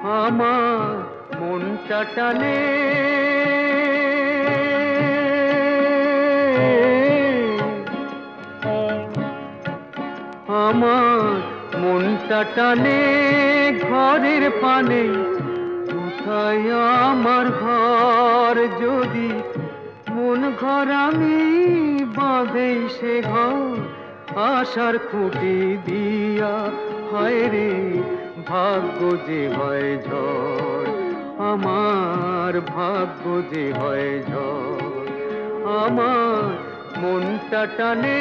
আমার মনটা টানে আমার মনটা টানে ঘরের পানে কোথায় আমার ঘর যদি মন ঘর আমি বাঁধে সে ঘর আশার খুঁটি দিয়া হয় রে ভাগ্য যে হয় ঝড় আমার ভাগ্য যে হয় ঝড় আমার মনটা টানে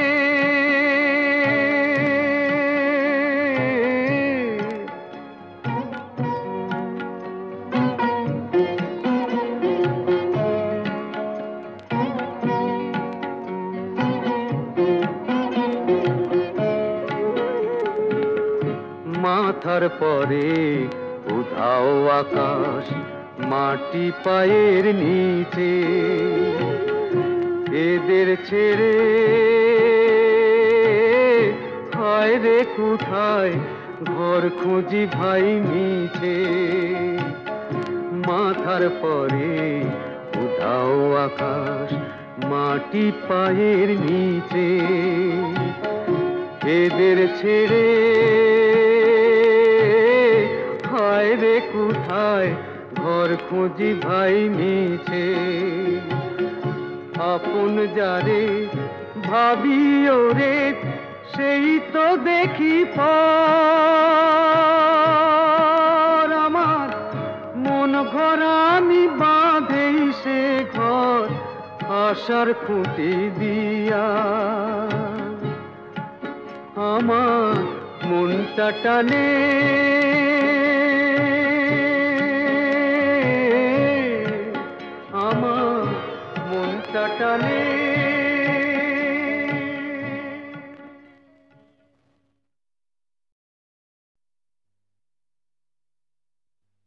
মাথার পরে উধাও আকাশ মাটি পায়ের নিচে এদের ছেড়ে হায় রে কোথায় ঘর খুঁজি ভাই মিছে মাথার পরে উধাও আকাশ মাটি পায়ের নিচে এদের ছেড়ে হায় রে কোথায় ঘর খুঁজি ভাই মিছে আপন যারে ভাবি ওরে সেই তো দেখি পর আমার মন ঘর আমি বাঁধেই সে ঘর আশার খুঁটি দিয়া আমার মনটা টানে আমার মনটা টানে